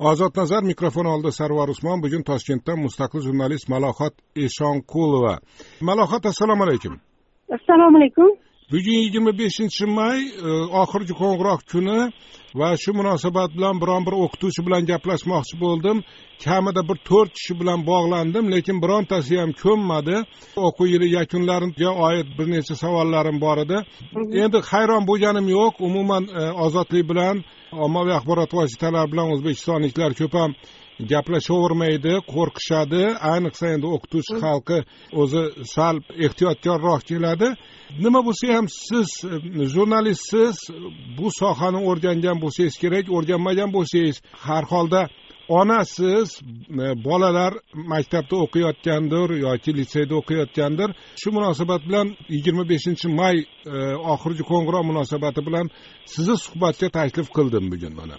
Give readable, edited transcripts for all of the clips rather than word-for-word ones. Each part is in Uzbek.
Ozod nazar mikrofon oldida Sarvar Usmon. Bugun Toshkentdan mustaqil jurnalist Malohat Eshonqulova. Malohat, assalomu alaykum. Assalomu alaykum. Bugun 25-may oxirgi qo'ng'iroq kuni va shu munosabat bilan biron bir o'qituvchi bilan gaplashmoqchi bo'ldim. Kamida bir 4 kishi bilan bog'landim, lekin birontasi ham ko'nmadi. O'quv yili yakunlariga oid bir necha savollarim bor edi. Endi hayron bo'lganim yo'q. Umuman ozodlik bilan, ommaviy axborot vositalari bilan o'zbekistonliklar ko'p ham gaplashavermaydi, qo'rqishadi. Ayniqsa endi o'qituvchi xalqi o'zi sal ehtiyotkorroq keladi. Nima bo'lsa ham siz jurnalistsiz, bu sohani o'rgangan bo'lsangiz kerak, o'rganmagan bo'lsangiz har holda onasiz, bolalar maktabda o'qiyotgandir yoki litseyda o'qiyotgandir. Shu munosabat bilan 25-may oxirgi qo'ng'iroq munosabati bilan sizni suhbatga taklif qildim bugun mana.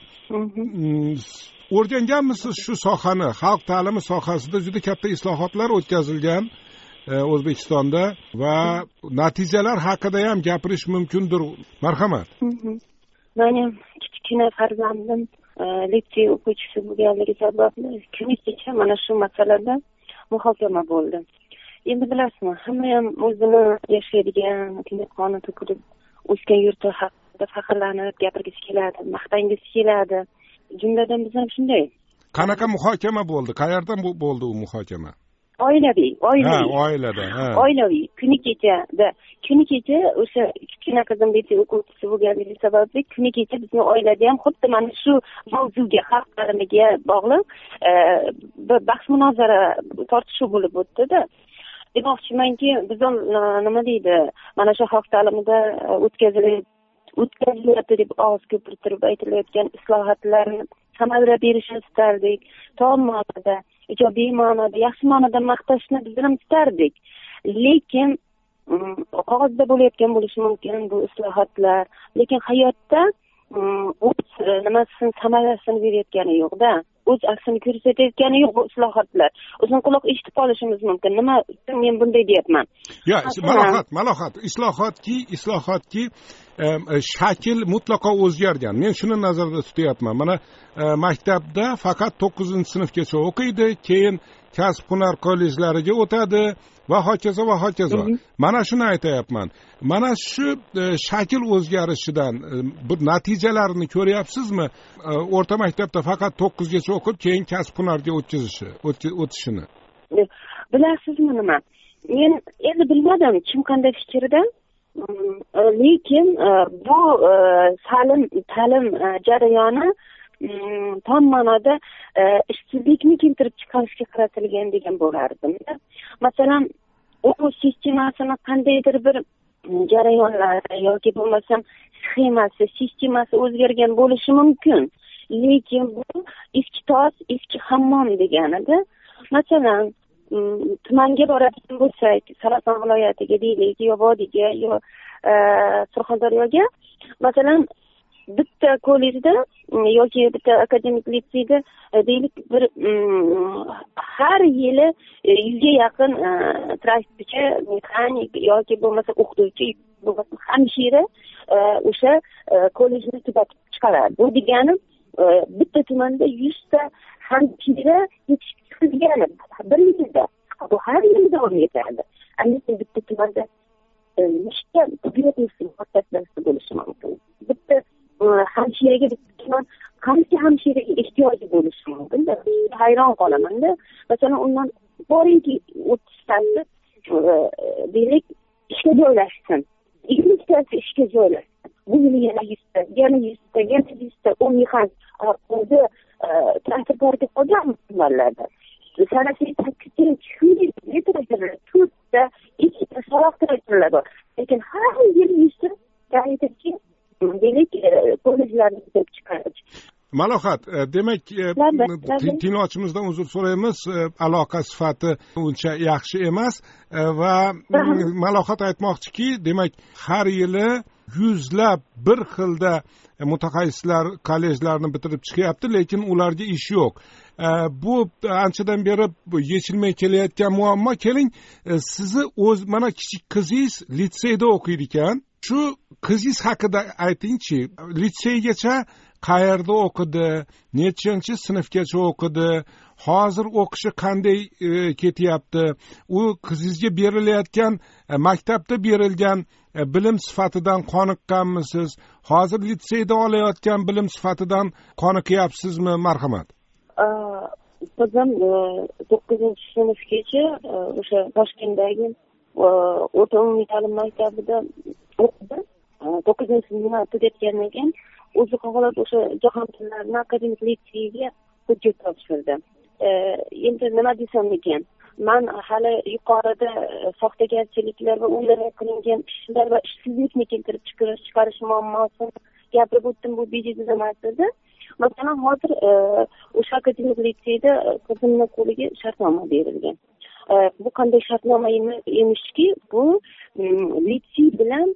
O'rganganmisiz shu sohani? Xalq ta'limi sohasida juda katta islohotlar o'tkazilgan O'zbekistonda va natijalar haqida ham gapirish mumkindir. Marhamat. Mening kichkina farzandim litsey o'quvchisi bo'lganligi sababli kuni kecha mana shu masalada muhokama bo'ldi. Endi bilasizmi, hamma ham o'zini yashaydigan, qoni to'kilib o'sgan yurti haqida faxrlanib gapirgisi keladi, maqtangisi keladi. Jumladan biz ham shunday. Qanaqa muhokama bo'ldi? Qayerdan bo'ldi u muhokama? Oilaviy. Ha, oilada. Oilaviy. Kuni kecha o'sha kichkina qizim litsey o'quvchisi bo'lganligi sababli kuni kecha bizning oilada ham xuddi mana shu mavzuga, xalq ta'limiga bog'liq bahs munozara, tortishuv bo'lib o'tdi-da. Demoqchimanki, biz nima deydi, mana shu xalq ta'limida o'tkazilyapti deb og'iz ko'pirtirib aytilayotgan islohotlarni samara berishni istardik. Tom ma'noda, ijobiy ma'noda, yaxshi ma'noda maqtashni biz ham istardik. Lekin qog'ozda bo'layotgan bo'lishi mumkin bu islohotlar, lekin hayotda o'z nimasini samarasini berayotgani yo'q-da. O'z aksini ko'rsatayotgani yo'q bu islohotlar. O'zini quloq eshitib qolishimiz mumkin. Nima uchun men bunday deyapman? Yo, Malohat, islohotki shakl mutlaqo o'zgargan. Men shuni nazarda tutyapman. Mana maktabda faqat 9-sinfgacha o'qiydi, keyin kasb-hunar kollejlariga o'tadi va hokazo va hokazo. Mana shuni aytayapman. Mana shu shakl o'zgarishidan bir natijalarini ko'ryapsizmi? O'rta maktabda faqat 9gacha o'qib, keyin kasb-hunarga o'tishini. Bilasizmi nima? Men endi bilmadim kim qanday fikrda. Lekin bu ta'lim jarayoni tom ma'noda ishsizlikni keltirib chiqarishga qaratilgan degan bo'lardim. Masalan, o'quv sistemasini qandaydir bir jarayonlari yoki bo'lmasam sistemasi o'zgargan bo'lishi mumkin. Lekin bu eski tos, eski hammom deganida. Masalan, tumanga boradigan bo'lsak, Saraton viloyatiga deylik, yo Vodiyga, yo Surxondaryoga, masalan, bitta kollejda yoki bitta akademik litseyda deylik bir har yili 100 ga yaqin transportchi, mexanik yoki bo'lmasa o'qituvchi, bo'lmasa hamshira o'sha kollejni tugatib chiqaradi. Bu degani bitta tumanda 100 ta hamshira yetishib chiqilgani bir yilda. Bu har yili davom etadi. Lekin bitta tumanda nechta tibbiyot muassasalari bo'lishi mumkin. Bitta hamshiraga qancha hamshiraga ehtiyoji bo'lishi mumkin. Hayron qolaman-da. Masalan, undan boringki 30 tasi deylik ishga joylashsin. 20 tasi ishga joylashsin. Bu yil yana 100 ta, yana 100 ta, yana 100 ta o'n mexanik o'zi transportga qolgan tumanlarda. Sanasi takdir shunday literaturada to'rtta, ikkita saloqtirlar bor. Lekin har yil 100 ta qaytaki deylik kollejlarni kelib chiqaradi. Malohat, demak, tinglovchimizdan uzr so'raymiz, aloqa sifati uncha yaxshi emas va Malohat aytmoqchiki, demak, har yili yuzlab bir xilda mutaxassislar kollejlarni bitirib chiqyapti, lekin ularga ish yo'q. Bu anchadan beri yechilmay kelayotgan muammo. Keling, sizni mana kichik qizingiz litseyda o'qiydi ekan. Shu qizingiz haqida aytingchi. Litseygacha qayerda o'qidi, nechanchi sinfgacha o'qidi, hozir o'qishi qanday ketyapti, u qizingizga berilayotgan maktabda berilgan bilim sifatidan qoniqqanmisiz, hozir litseyda olayotgan bilim sifatidan qoniqyapsizmi? Marhamat. Qizim 9-sinfgacha o'sha Toshkentdagi o'rta umumiy ta'lim maktabida o'qidi. 9-sinfni tugatgandan keyin o'zi xohlab o'sha jahon tillarini akademik litseyga hujjat topshirdi. Endi nima desam ekan, man hali yuqorida soxtagarchiliklar va o'ylanib qilingan ishlar va ishsizlikni keltirib chiqarish muammosini gapirib o'tdim. Bu bejiz emas edi. Masalan, hozir o'sha akademik litseyda qizimni qo'liga shartnoma berilgan. Bu qanday shartnoma emishki, bu litsey bilan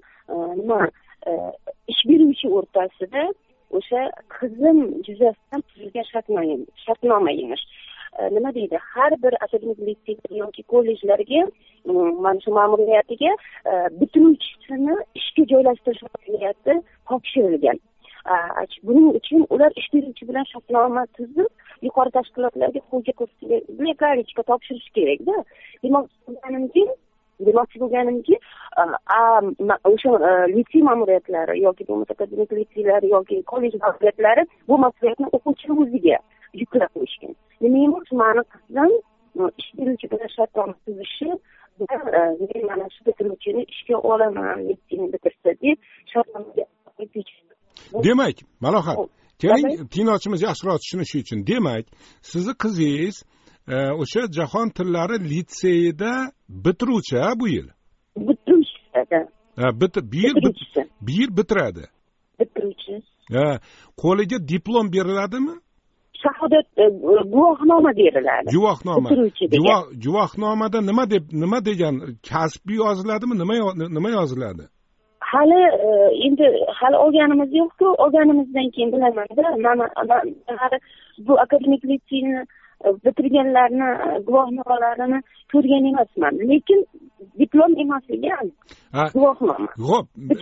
ish beruvchi o'rtasida o'sha qizim yuzasidan tuzilgan shartnoma emish. Nima deydi? Har bir akademik litsey yoki kollejlarga mana shu ma'muriyatiga bitiruvchisini ishga joylashtirish mas'uliyati topshirilgan. Buning uchun ular ish beruvchi bilan shartnoma tuzib, yuqori tashkilotlarga qo'lga kiritishga topshirish kerak-da. Demoqchi bo'lganimki, o'sha litsey ma'muriyatlari yoki bo'lmasa akademik litseylar yoki kollej ma'muriyatlari bu mas'uliyatni o'quvchini o'ziga yuklab qo'yishgan. Nima uchun mani qizim ish beruvchi bilan shartnoma tuzishi bilan men mana shu bitiruvchini ishga olaman, litseyni bitirsa deb shartnomaga demak, Malohat, keling tinglovchimiz yaxshiroq tushunishi uchun. Demak, sizni qizingiz o'sha jahon tillari litseyida bitiruvchi bu yil. Bitiruvchida. Bir yil bitiradi. Bitiruvchi. Qo'liga diplom beriladimi? Shahodat guvohnoma beriladi. Guvohnoma. Guvohnomada nima degan kasb yoziladimi? Nima yoziladi? Hali olganimiz yo'q-ku, olganimizdan keyin bilaman-da. Mana bu akademik litseyni bitirganlarni guvohnomalarini ko'rgan emasman, lekin diplom emasligi guvohnoma. Xo'p,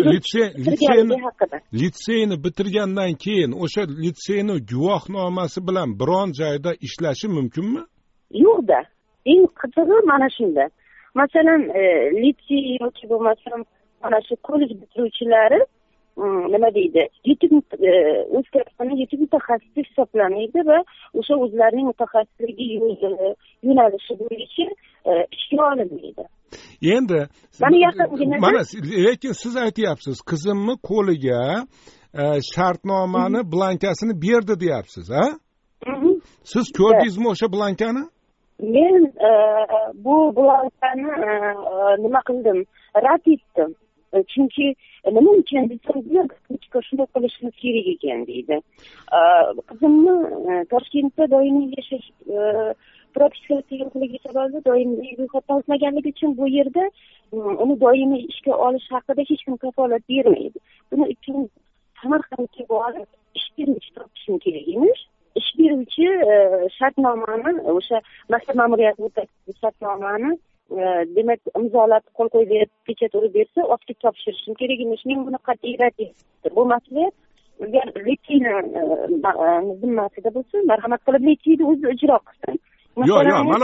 litseyni bitirgandan keyin o'sha litseyni guvohnomasi bilan biron joyda ishlashi mumkinmi? Yo'q-da. Eng qizig'i mana shunda. Masalan, litsey yoki bo'lmasa mana shu kollej bitiruvchilari nima deydi? Yetuk mutaxassis hisoblanadi va o'sha o'zlarining mutaxassisligi yo'nalishi bo'yicha ishga olinmaydi. Endi mana lekin siz aytyapsiz, qizimni qo'liga shartnomani blankasini berdi deyapsiz, ha? Siz ko'rdingizmi o'sha blankani? Men bu blankani nima qildim? Rad etdim. Chunki nima uchun desam, shunday qilishimiz kerak ekan deydi. Qizimni Toshkentda doimiy yashash praktikasi yo'qligi sababli doimiy ro'yxatdan o'tmaganligi uchun bu yerda uni doimiy ishga olish haqida hech kim kafolat bermaydi. Buning uchun Samarqandga borib ish beruvchi topishim kerak emish. Ish beruvchi shartnomani o'sha maktab ma'muriyati o'rtasidagi shartnomani demak imzolab qo'l qo'yib pechat urib bersa, ofisga topshirishim kerak emish. Men buni qat'iy rad etdim. Bu masala agar litseyni zimmasida bo'lsa, marhamat qilib litseyni o'zi ijro qilsin. Yo'q,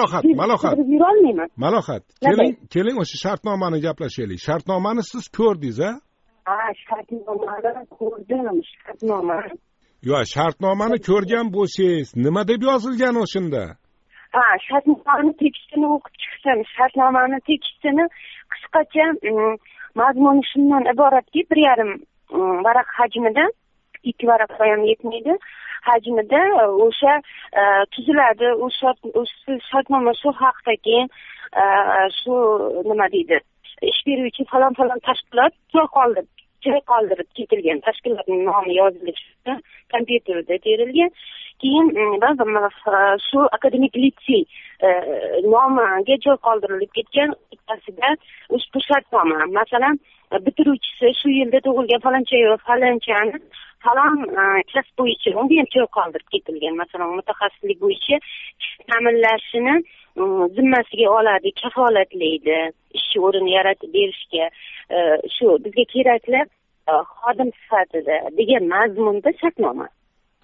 Malohat. Keling o'sha shartnomani gaplashaylik. Shartnomani siz ko'rdingiz, a? Shartnomani ko'rdim, shartnomani. Yo'q, shartnomani ko'rgan bo'lsangiz, nima deb yozilgan o'shunda? Shartnomani tekstini o'qib chiqsam, shartnomani tekstini qisqacha mazmuni shundan iboratki, 1,5 varaq hajmida, 2 varaq ham yetmaydi, hajmida o'sha tuziladi. O'sha shartnoma shu haqdagi shu nima deydi? Ish beruvchi falon tashkilot joy qoldirib ketilgan tashkilotning nomi yozilishi kompyuterda terilgan. Keyin shu akademik litsey nomiga joy qoldirilib ketgan ikkasida ushbu shartnoma, masalan, bitiruvchisi shu yilda tug'ilgan falonchani falon kasb bo'yicha unga ham joy qoldirib ketilgan. Masalan, mutaxassislik bo'yicha ta'minlashini zimmasiga oladi, kafolatlaydi, ish o'rini yaratib berishga shu bizga kerakli xodim sifatida degan mazmunda shartnoma.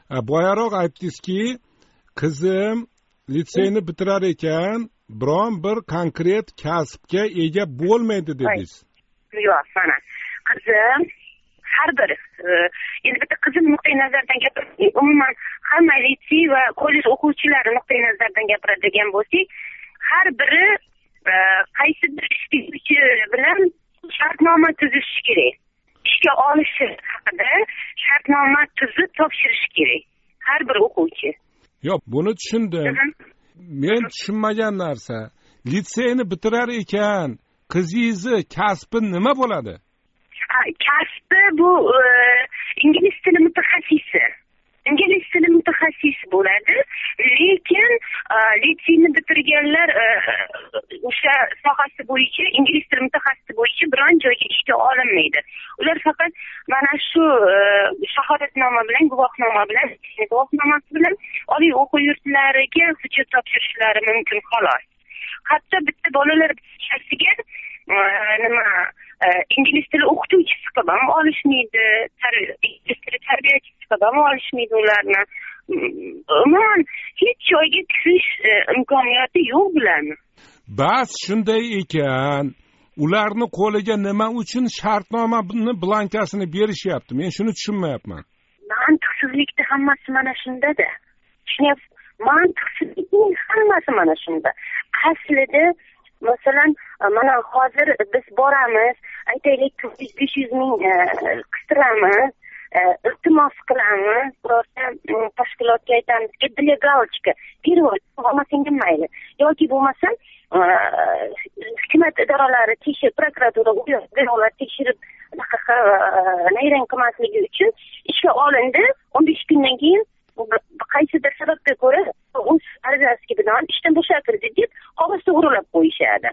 boyaroq aytdingizki, qizim litseyni bitirar ekan, biron bir konkret kasbga ega bo'lmaydi dedingiz. Yo'q, mana qizim har bir endi bitta qizim nuqtai nazaridan gapirsak, umuman hamma litsey va kollej o'quvchilari nuqtai nazaridan gapiradigan bo'lsak, har biri qaysidir ishchi bilan shartnoma tuzishi kerak. Ishga olishi haqida shartnoma tuzib topshirish kerak har bir o'quvchi. Yo'q, buni tushundim. Men tushunmagan narsa, litseyni bitirar ekan, qizingizni kasbi nima bo'ladi? Kasbi bu ingliz tili mutaxassisi. Ingliz tili mutaxassisi bo'ladi, lekin litseyni bitirganlar o'sha sohasi bo'yicha ingliz tili mutaxassisi bo'yicha biron joyga ishga olinmaydi. Ular faqat mana shu shahodatnoma bilan, guvohnomasi bilan oliy o'quv yurtlariga hujjat topshirishlari mumkin xolos. Hatto bitta bolalar shakliga ingliz tili o'qituvchisi qilib ham olishmaydi, ingliz tili tarbiyachisi qilib ham olishmaydi ularni. Umuman hech joyga kirish imkoniyati yo'q bularni. Bas shunday ekan, ularni qo'liga nima uchun shartnomani blankasini berishyapti? Men shuni tushunmayapman. Mantiqsizlikni hammasi mana shunda-da. Mantiqsizlikning hammasi mana shunda. Aslida masalan, mana hozir biz boramiz, aytaylik 500 ming qistiramiz, iltimos qilamiz, birorta tashkilotga aytamizki, delegalchika, перевод olmasang mayli. Yoki bo'lmasa, hukumat idoralari tekshirib, prokuratura ular tekshirib, nayrang qilmasligi uchun ishga olindi, 15 kundan keyin qaysidir sababga ko'ra o'z arizasiga binoan ishdan bo'shatildi deb qog'oz to'g'rilab qo'yishadi.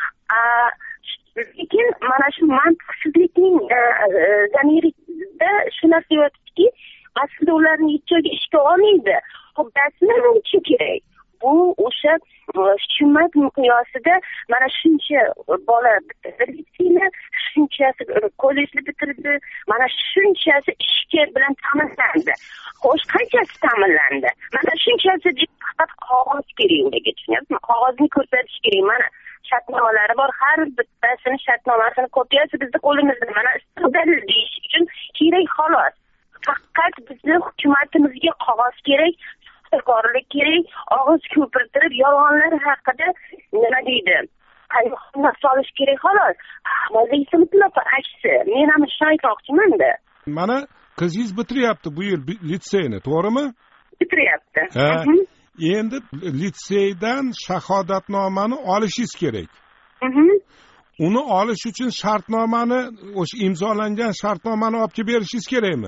Lekin mana shu mantiqsizlikning zamirida shu narsa yotibdiki, aslida ularni hech joyga ishga olmaydi. Nima uchun kerak? Bu o'sha hukumat miqyosida mana shuncha bola bitirdi, shunchasi kollejni bitirdi, mana shunchasi ishga bilan ta'minlandi. Xo'sh, qanchasi ta'minlandi? Mana shunchasi deb faqat qog'oz kerak ularga, tushunasizmi? Qog'ozni ko'rsatish kerak. Mana shartnomalari bor, har bittasini shartnomasini kopiyasi bizning qo'limizda. Mana istiqbolli deyish uchun kerak xolos. Faqat bizning hukumatimizga qog'oz kerak, saxtakorlik kerak, og'iz ko'pirtirib yolg'onlar haqida nima deydi? Qayg'uni solish kerak xolos. Mazasi mutlaqo aksi. Men ham shuni aytmoqchiman-da. Mana qizingiz bitiryapti bu yil litseyni, to'g'rimi? Bitiryapti. Endi litseydan shahodatnomani olishingiz kerak. Uni olish uchun shartnomani, o'sha imzolangan shartnomani olib kelib berishingiz kerakmi?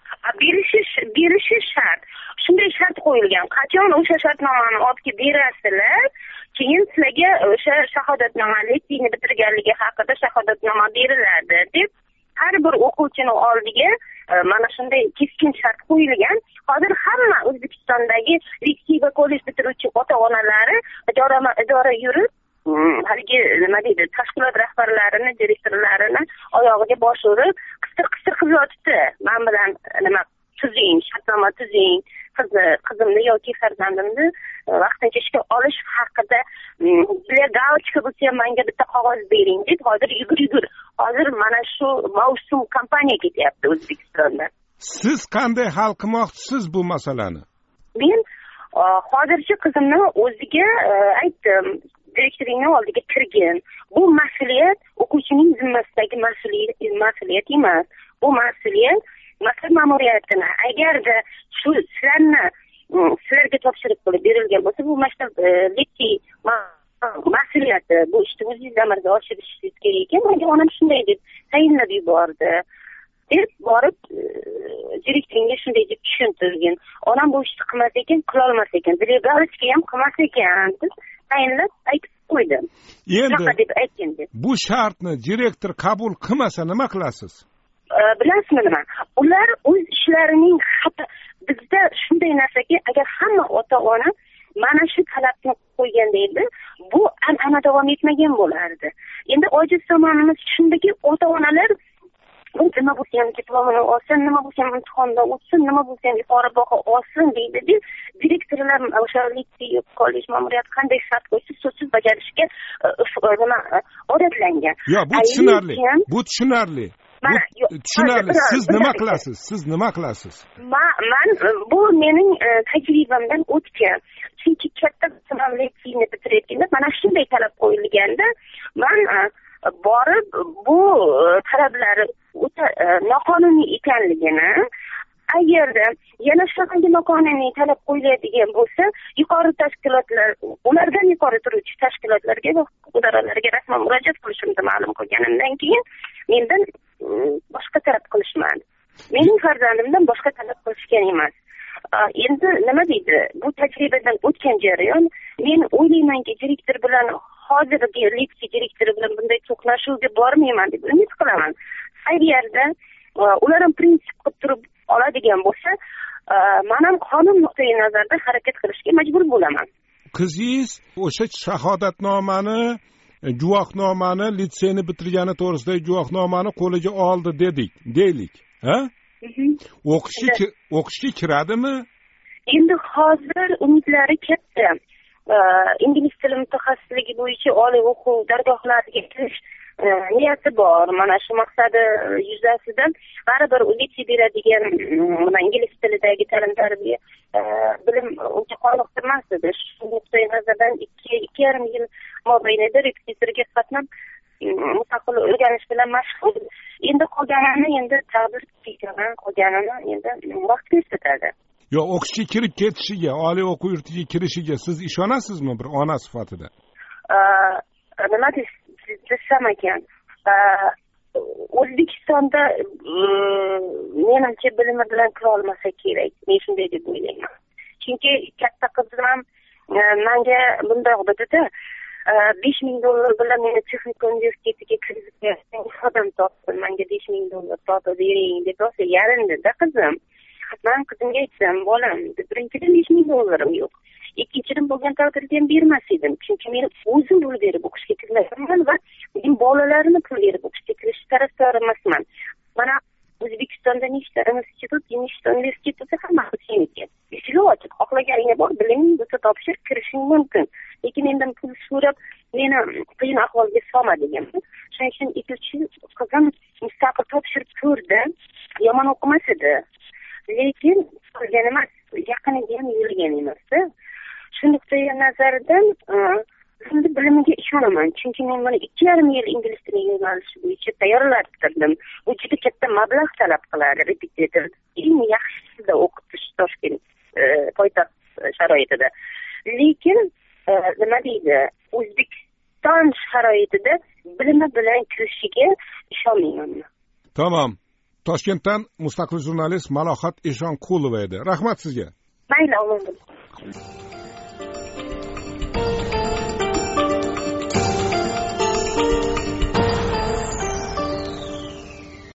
Berishi shart. Shunday shart qo'yilgan. Qachon o'sha shartnomani olib kelib berasizlar, keyin sizlarga o'sha shahodatnoma, litseyni bitirganligi haqida shahodatnoma beriladi deb har bir o'quvchini oldiga mana shunday keskin shart qo'yilgan. Hozir hamma O'zbekistondagi litsey va kollej bitiruvchi ota-onalari idora yurib, haligi nima deydi, tashkilot rahbarlarini, direktorlarini oyog'iga bosh urib, qistir qilib yotibdi. Men bilan nima tuzing, shartnoma tuzing, qizimni yoki farzandimni vaqtincha ishga olish haqida legalchika bo'lsa ham menga bitta qog'oz bering deb hozir yugur. Hozir mana shu mavsum kampaniya ketyapti O'zbekistonda. Siz qanday hal qilmoqchisiz bu masalani? Men hozircha qizimni o'ziga aytdim, direktoringning oldiga kirgin. Bu mas'uliyat o'quvchining zimmasidagi mas'uliyat emas. Bu mas'uliyat maktab ma'muriyatini. Agarda shu sizlarga topshiriq qilib berilgan bo'lsa, bu maktab litsey mas'uliyati, bu ishni o'zingiz amalga oshirishingiz kerak ekan. Menga onam shunday deb tayinlab yubordi. Deb borib direktoringga shunday deb tushuntirgin. Onam bu ishni qilmas ekan, qila olmas ekan, delegalchika ham qilmas ekan deb tayinlab aytib qo'ydim. Endi bu shartni direktor qabul qilmasa nima qilasiz? Bilasizmi nima? Ular o'z ishlarining bizda shunday narsaki, agar hamma ota-ona mana shu talabni qo'yganda edi, bu an'ana davom etmagan bo'lardi. Endi ojiz tomonimiz shundaki, ota-onalar nima bo'lsa ham diplomini olsin, nima bo'lsa ham imtihondan o'tsin, nima bo'lsa ham yuqori baho olsin deydi deb direktorlar o'sha litsey kollej ma'muriyati qanday shart qo'ysa so'zsiz bajarishga odatlangan. Yo'q, bu tushunarli. Bu tushunarli. Tushunarli. Siz nima qilasiz? Men bu mening tajribamdan o'tgan. Chunki katta litseyni bitirayotganda mana shunday talab qo'yilganda men borib bu talablari o'ta noqonuniy ekanligini, agarda yana shunday noqonuniy talab qo'yiladigan bo'lsa, yuqori tashkilotlar, ulardan yuqori turuvchi tashkilotlarga va idoralarga rasman murojaat qilishimni ma'lum qilganimdan keyin mendan boshqa talab qilishmadi. Mening farzandimdan boshqa talab qilishgan emas. Endi nima deydi? Bu tajribadan o'tgan jarayon. Men o'ylaymanki, direktor bilan hozirgi litsey direktori bilan bunday to'qnashuvga bormayman deb umid qilaman. Agarda ular ham prinsip qilib turib oladigan bo'lsa, men ham qonun nuqtai nazaridan harakat qilishga majbur bo'laman. Qizingiz o'sha shahodatnomani, guvohnomani, litseyni bitirgani to'g'risidagi guvohnomani qo'liga oldi deylik, ha? O'qishga kiradimi? Endi hozir umidlari katta. Ingliz tili mutaxassisligi bo'yicha oliy o'quv dargohlariga kirish niyati bor. Mana shu maqsadi yuzasidan baribir litsey beradigan mana ingliz tilidagi ta'lim-tarbiya bilim uncha qoniqtirmas edi. Shu nuqtai nazardan 2,5 yil mobaynida repetitorga qatnab mustaqil o'rganish bilan mashg'ul. Endi qolganini taqdir kechiraman, qolganini vaqt ko'rsatadi. Yo, o'qishga kirib ketishiga, oliy o'quv yurtiga kirishiga siz ishonasizmi bir ona sifatida? Nima desam ekan, O'zbekistonda menimcha bilimi bilan kira olmasa kerak. Men shunday deb o'ylayman. Chunki katta qizim ham menga bunday dedida, $5,000 bilan meni texnika universitetiga kirgizib odam topdim. Menga $5,000 topib bering deb olsa, yarindida qizim. Men qizimga aytsam, bolam, birinchidan $5,000 yo'q. Ikkinchidan bo'lgan taqdirda ham bermas edim. Chunki men o'zim pul berib o'qishga kirganman va men bolalarimni pul berib o'qishga kirish tarafdori emasman. Mana O'zbekistonda nechta institut, nechta universitet bo'lsa hammasi seniki. Eshigi ochiq, xohlagaringga bor, biliming bo'lsa topshir, kirishing mumkin. Lekin mendan pul so'rab, meni qiyin ahvolga solma degan. Shuning uchun ikkinchi qizim mustaqil topshirib ko'rdi, yomon o'qimas edi. Lekin qilgan emas, yaqiniga ham yurgan emasda. Shu nuqtai nazaridan endi bilimiga ishonaman. Chunki men mana 2,5 yil ingliz tili yo'nalishi bo'yicha tayyorlantirdim. Bu juda katta mablag' talab qiladi repetitor. Eng yaxshisida o'qitish Toshkent poytaxt sharoitida. Lekin nima deydi? O'zbekiston sharoitida bilimi bilan kirishiga ishonmayman. Tamam. Toshkentdan mustaqil jurnalist Malohat Eshonqulova edi. Rahmat sizga. Mayli, o'g'lim.